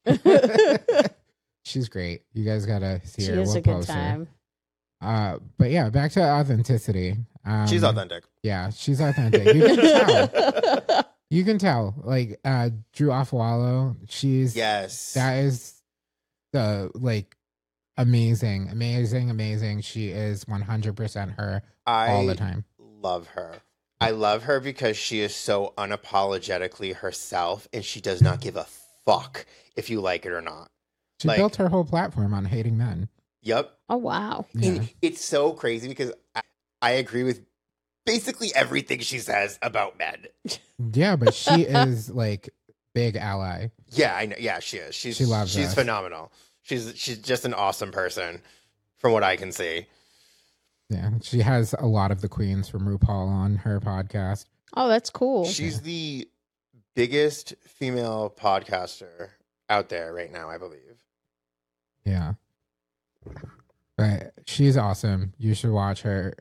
she's great. You guys gotta see She her. is We'll a good post time. her. But yeah, back to authenticity. She's authentic. Yeah, she's authentic. You can tell. You can tell. Like Drew Afwalo, she's Yes. that is the like amazing, amazing, amazing. She is 100% her all the I time. love her. I love her because she is so unapologetically herself, and she does not give a fuck if you like it or not. She Like- built her whole platform on hating men. Yep. Oh wow. Yeah. And it's so crazy because I agree with basically everything she says about men. Yeah, but she is like big ally. Yeah, I know. Yeah, she is. She loves She's us. phenomenal. She's just an awesome person, from what I can see. Yeah, she has a lot of the queens from RuPaul on her podcast. Oh, that's cool. She's the biggest female podcaster out there right now, I believe. Yeah. But she's awesome. You should watch her.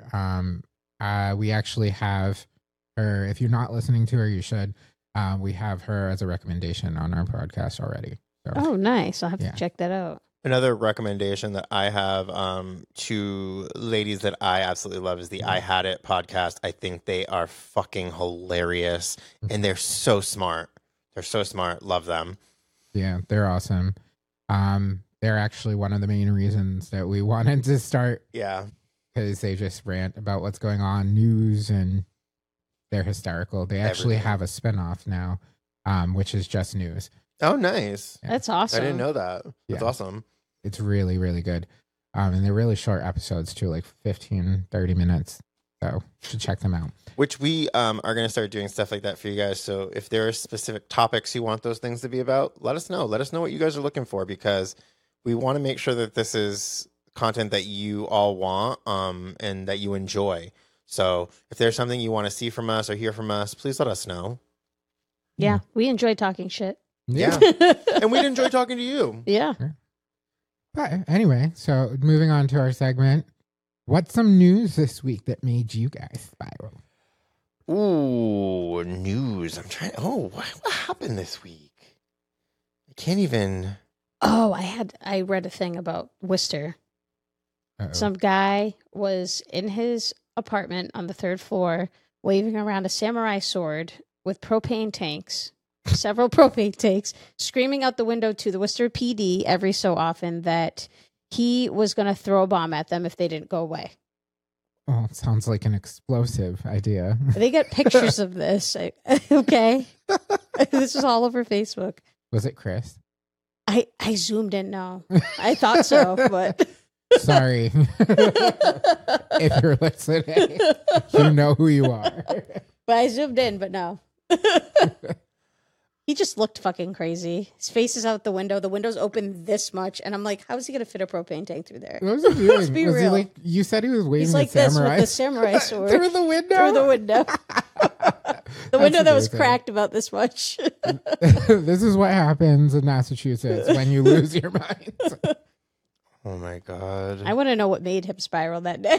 We actually have her. If you're not listening to her, you should. We have her as a recommendation on our podcast already. So, Oh, nice. I'll have Yeah. to check that out. Another recommendation that I have to ladies that I absolutely love is the I Had It podcast. I think they are fucking hilarious, and they're so smart. They're so smart. Love them. yeah, they're awesome. They're actually one of the main reasons that we wanted to start, Yeah. because they just rant about what's going on, news, and they're hysterical. They actually Everything. have a spinoff now, which is just news. Oh, nice. That's I awesome. didn't know that. That's Yeah. awesome. It's really, really good. And they're really short episodes too, like 15, 30 minutes. So you should check them out. Which we are going to start doing stuff like that for you guys. So if there are specific topics you want those things to be about, let us know. Let us know what you guys are looking for, because we want to make sure that this is content that you all want and that you enjoy. So if there's something you want to see from us or hear from us, please let us know. Yeah, we enjoy talking shit. Yeah. And we'd enjoy talking to you. Yeah. But anyway, so moving on to our segment. What's some news this week that made you guys spiral? Ooh, news. I'm trying. Oh, what happened this week? I can't even. Oh, I read a thing about Worcester. Uh-oh. Some guy was in his apartment on the 3rd floor waving around a samurai sword with propane tanks, several propane tanks, screaming out the window to the Worcester PD every so often that he was going to throw a bomb at them if they didn't go away. Oh, it sounds like an explosive idea. They get pictures of this. Okay. This is all over Facebook. Was it Chris? I zoomed in. No, I thought so, but Sorry. If you're listening, you know who you are. but I zoomed in, but no. He just looked fucking crazy. His face is out the window. The window's open this much, and I'm like, "How is he gonna fit a propane tank through there?" What was he doing? be Was he real. like, you said he was waving He's like a this samurai with the samurai sword through the window? through the window. The window that was amazing. cracked about this much. This is what happens in Massachusetts when you lose your mind. Oh my god. I want to know what made him spiral that day.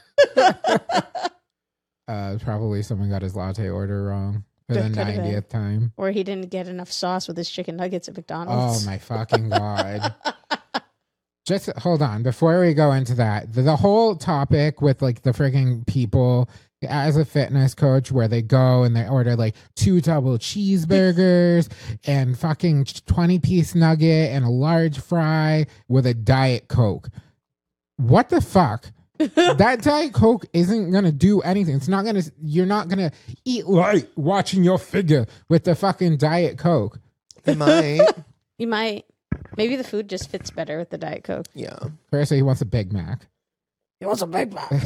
Probably someone got his latte order wrong for the That could've been. 90th time. Or he didn't get enough sauce with his chicken nuggets at McDonald's. Oh my fucking god. Just hold on before we go into that. The whole topic with like the freaking people as a fitness coach where they go and they order like 2 double cheeseburgers and fucking 20-piece nugget and a large fry with a Diet Coke. What the fuck? That Diet Coke isn't gonna do anything. It's not gonna. You're not gonna eat light watching your figure with the fucking Diet Coke. It might. You might. Maybe the food just fits better with the Diet Coke. Yeah. First, he wants a Big Mac. He wants a Big Mac.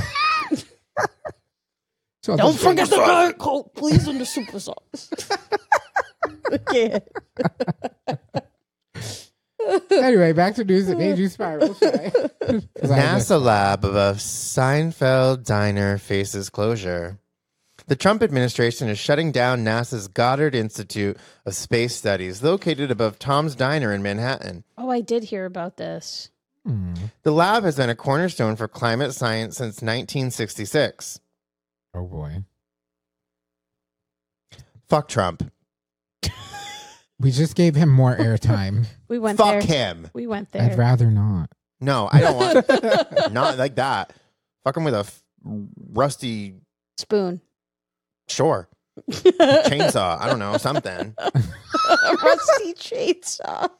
So Don't the Big forget the Diet Coke, please, and the super sauce. Okay. Anyway, back to news that made you spiral. Shy. 'Cause I just- NASA lab above Seinfeld Diner faces closure. The Trump administration is shutting down NASA's Goddard Institute of Space Studies, located above Tom's Diner in Manhattan. Oh, I did hear about this. The lab has been a cornerstone for climate science since 1966. Oh boy, Fuck Trump. we just gave him more airtime. We went Fuck there. him. We went I'd there. rather not. No, I don't want. Not like that. Fuck him with a rusty, Spoon. sure, chainsaw. I don't know, something. A rusty chainsaw.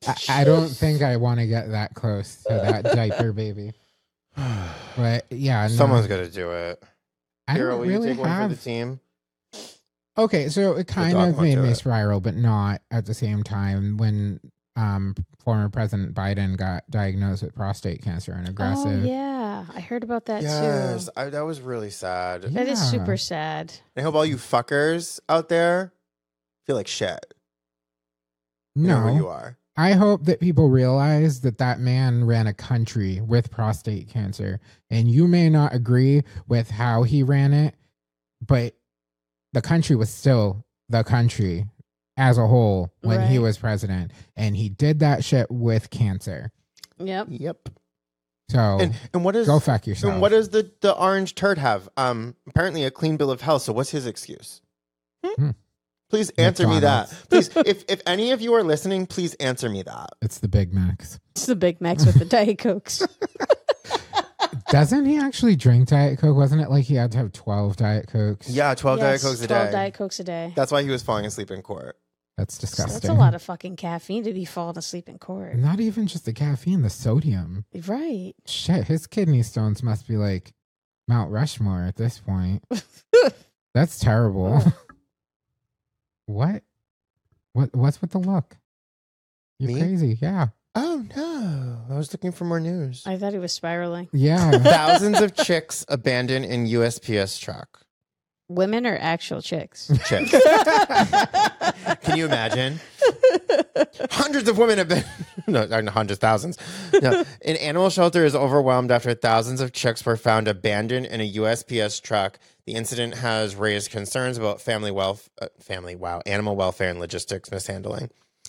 I don't think I want to get that close to that diaper baby. But yeah, no, Someone's gonna do it. I Hero, don't will really you take one for have. the team? Okay, so it kind dog of won't made do me it. spiral, but not at the same time when former President Biden got diagnosed with prostate cancer and Oh aggressive. yeah, I heard about that Yes, too. that was really sad. That is Yeah. super sad. I hope all you fuckers out there feel like shit. You know who you No, are. I hope that people realize that that man ran a country with prostate cancer, and you may not agree with how he ran it, but the country was still the country as a whole when he Right. was president, and he did that shit with cancer. Yep. Yep. So And what is go fuck yourself. and what does the orange turd have? Apparently a clean bill of health. So what's his excuse? Please answer me that. Please, if any of you are listening, please answer me that. It's the Big Macs. It's the Big Macs with the Diet Cokes. Doesn't he actually drink Diet Coke? Wasn't it like he had to have 12 Diet Cokes? Yeah, 12 Diet Yes, Cokes a 12 day. Diet Cokes a day. That's why he was falling asleep in court. That's disgusting. That's a lot of fucking caffeine to be falling asleep in court. Not even just the caffeine, the sodium. Right. Shit, his kidney stones must be like Mount Rushmore at this point. That's terrible. What? What's with the look? You're Me? crazy. Yeah. Oh no. I was looking for more news. I thought he was spiraling. Yeah. Thousands of chicks abandoned in USPS truck. Women or actual chicks? Chicks. Can you imagine? Hundreds of women have been, no, not hundreds, thousands. No. An animal shelter is overwhelmed after thousands of chicks were found abandoned in a USPS truck. The incident has raised concerns about animal welfare and logistics mishandling.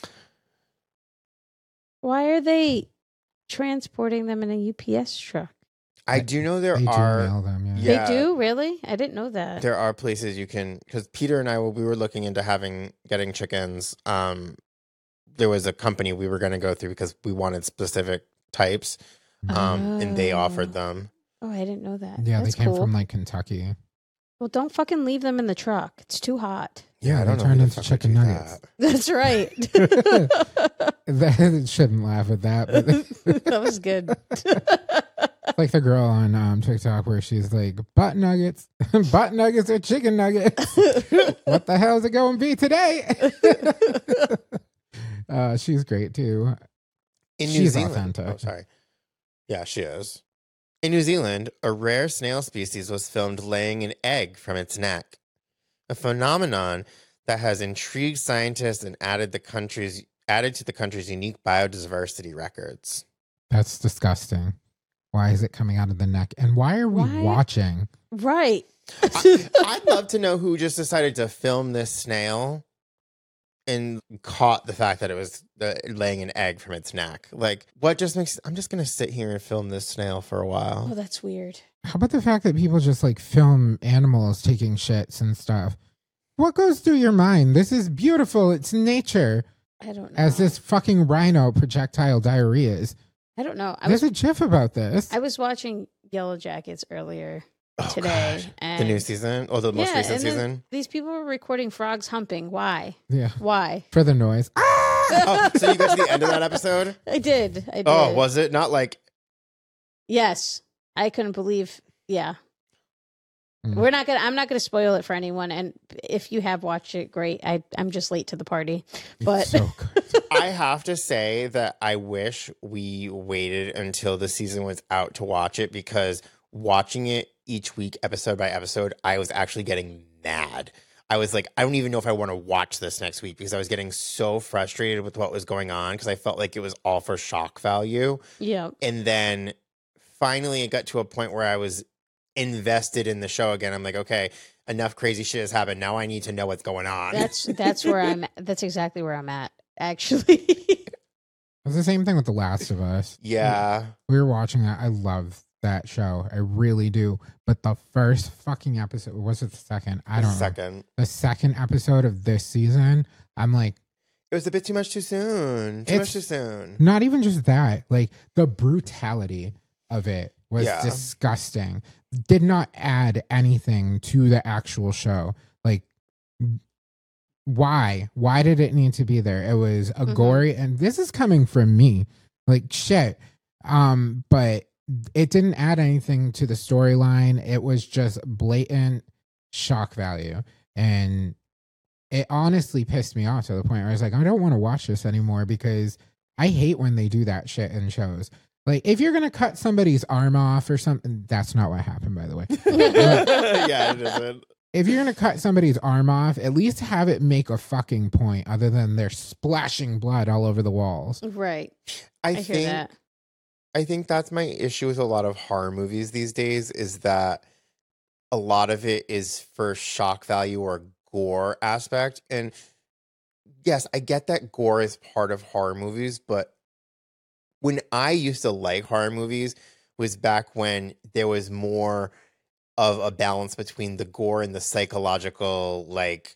Why are they transporting them in a UPS truck? I do know there They do are. mail them, yeah. Yeah. They do? Really? I didn't know that. There are places you can, because Peter and I, we were looking into getting chickens. There was a company we were going to go through because we wanted specific types, and they offered them. Oh, I didn't know that. Yeah, That's they came cool. from like Kentucky. Well, don't fucking leave them in the truck. It's too hot. Yeah, I they don't know turned who the into fuck would chicken do nuggets. that. That's right. That shouldn't laugh at that, but That was good. like the girl on TikTok where she's like, butt nuggets or chicken nuggets. What the hell is it going to be today? She's great too. In New She's Zealand. authentic. Oh, sorry. Yeah, she is. In New Zealand, a rare snail species was filmed laying an egg from its neck, a phenomenon that has intrigued scientists and added to the country's unique biodiversity records. That's disgusting. Why is it coming out of the neck? And why are we Why? watching? Right. I'd love to know who just decided to film this snail and caught the fact that it was laying an egg from its neck. Like, what just makes... I'm just going to sit here and film this snail for a while. Oh, that's weird. How about the fact that people just like film animals taking shits and stuff? What goes through your mind? This is beautiful. It's nature. I don't know. As this fucking rhino projectile diarrhea is. I don't know. There's a gif about this. I was watching Yellow Jackets earlier Oh, today. God. And The new season? Or the most Yeah, recent and then season? these people were recording frogs humping. Why? Yeah. Why? For the noise. Oh, so you got to the end of that episode? I did. Oh, was it? Not like... Yes. I couldn't believe. Yeah. Mm. I'm not gonna spoil it for anyone. And if you have watched it, great. I'm just late to the party. But It's so good. I have to say that I wish we waited until the season was out to watch it, because watching it each week, episode by episode, I was actually getting mad. I was like, I don't even know if I want to watch this next week, because I was getting so frustrated with what was going on, because I felt like it was all for shock value. yeah. And then finally it got to a point where I was invested in the show again. I'm like, okay, enough crazy shit has happened. Now I need to know what's going on. That's where that's exactly where I'm at, actually. It's the same thing with The Last of Us. Yeah. We were watching that. I love that show. I really do. But the first fucking episode, was it the second? I don't know. Second. The second episode of this season, I'm like, It was a bit too much too soon. Too much too soon. not even just that, like the brutality of it was Yeah. disgusting. Did not add anything to the actual show. Like why did it need to be there? It was a Mhm. gory, and this is coming from me, like shit. But it didn't add anything to the storyline. It was just blatant shock value, and it honestly pissed me off to the point where I was like, I don't want to watch this anymore, because I hate when they do that shit in shows. Like, if you're gonna cut somebody's arm off or something, that's not what happened, by the way. Yeah, it isn't. If you're gonna cut somebody's arm off, at least have it make a fucking point, other than they're splashing blood all over the walls. Right. I I hear think that. I think that's my issue with a lot of horror movies these days, is that a lot of it is for shock value or gore aspect. And yes, I get that gore is part of horror movies, but when I used to like horror movies was back when there was more of a balance between the gore and the psychological, like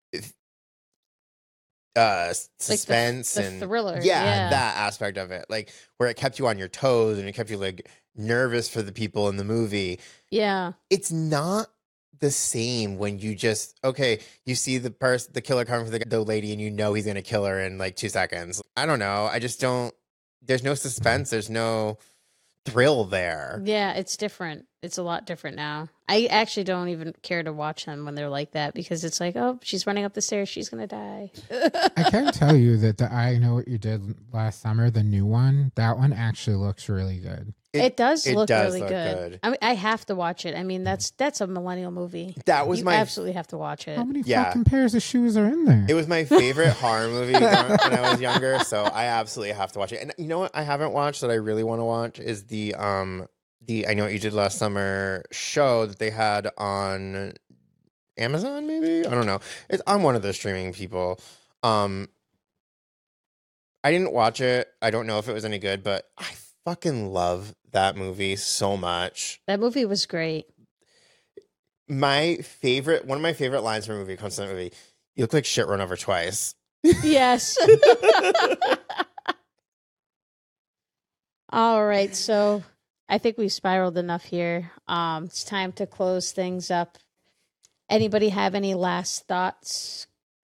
suspense the and thriller. yeah, that aspect of it, like where it kept you on your toes and it kept you like nervous for the people in the movie. Yeah. It's not the same when you just you see the killer coming for the lady, and you know he's gonna kill her in like 2 seconds. I don't know, I just don't. There's no suspense, there's no thrill there. Yeah, it's different. It's a lot different now. I actually don't even care to watch them when they're like that, because it's like, oh, she's running up the stairs, she's gonna die. I can tell you that the I Know What You Did Last Summer, the new one, that one actually looks really good. It does it look does really look good. I mean, I have to watch it. I mean, that's a millennial movie. That was You my absolutely have to watch it. How many Yeah. fucking pairs of shoes are in there? It was my favorite horror movie when I was younger, so I absolutely have to watch it. And you know what I haven't watched that I really want to watch is the I Know What You Did Last Summer show that they had on Amazon, maybe? I don't know. It's on one of the streaming people. I didn't watch it. I don't know if it was any good, but I fucking love that movie so much. That movie was great. One of my favorite lines from a movie comes from that movie. You look like shit run over twice. Yes. All right, so I think we've spiraled enough here. It's time to close things up. Anybody have any last thoughts?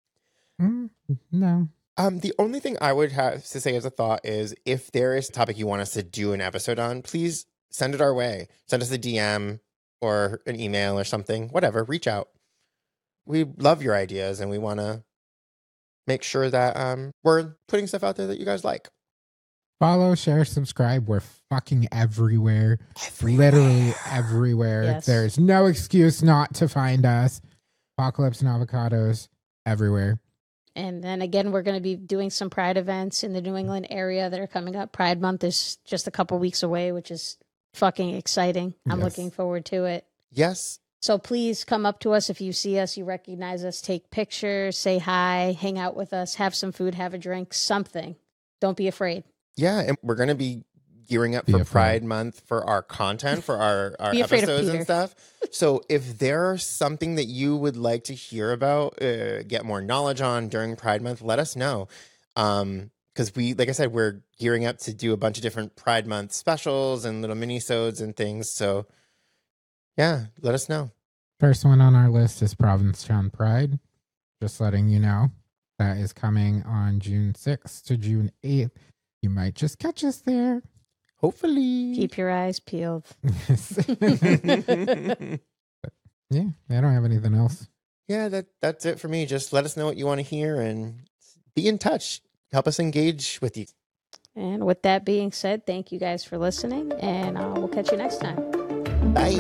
No. The only thing I would have to say as a thought is, if there is a topic you want us to do an episode on, please send it our way. Send us a DM or an email or something. Whatever, reach out. We love your ideas, and we want to make sure that we're putting stuff out there that you guys like. Follow, share, subscribe. We're fucking everywhere. Literally everywhere. Yes. There's no excuse not to find us. Apocalypse and Avocados everywhere. And then again, we're going to be doing some Pride events in the New England area that are coming up. Pride Month is just a couple weeks away, which is fucking exciting. I'm Yes. looking forward to it. Yes. So please come up to us if you see us, you recognize us, take pictures, say hi, hang out with us, have some food, have a drink, something. Don't be afraid. Yeah, and we're going to be gearing up Be for afraid. Pride Month for our content, for our Be afraid of episodes Peter. and stuff. So if there's something that you would like to hear about, get more knowledge on during Pride Month, let us know. Because like I said, we're gearing up to do a bunch of different Pride Month specials and little mini-sodes and things. So yeah, let us know. First one on our list is Provincetown Pride. Just letting you know. That is coming on June 6th to June 8th. You might just catch us there. Hopefully. Keep your eyes peeled. Yeah, I don't have anything else. Yeah, that's it for me. Just let us know what you want to hear and be in touch. Help us engage with you. And with that being said, thank you guys for listening, and we'll catch you next time. Bye.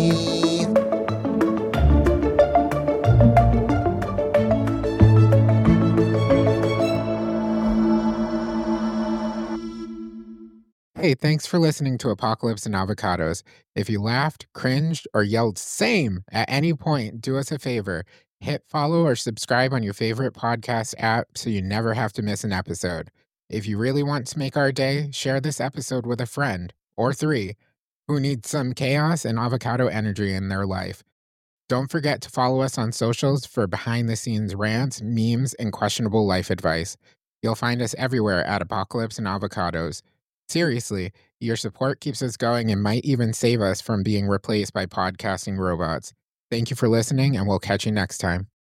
Hey, thanks for listening to Apocalypse and Avocados. If you laughed, cringed, or yelled same at any point, do us a favor. Hit follow or subscribe on your favorite podcast app so you never have to miss an episode. If you really want to make our day, share this episode with a friend or three who need some chaos and avocado energy in their life. Don't forget to follow us on socials for behind-the-scenes rants, memes, and questionable life advice. You'll find us everywhere at Apocalypse and Avocados. Seriously, your support keeps us going and might even save us from being replaced by podcasting robots. Thank you for listening, and we'll catch you next time.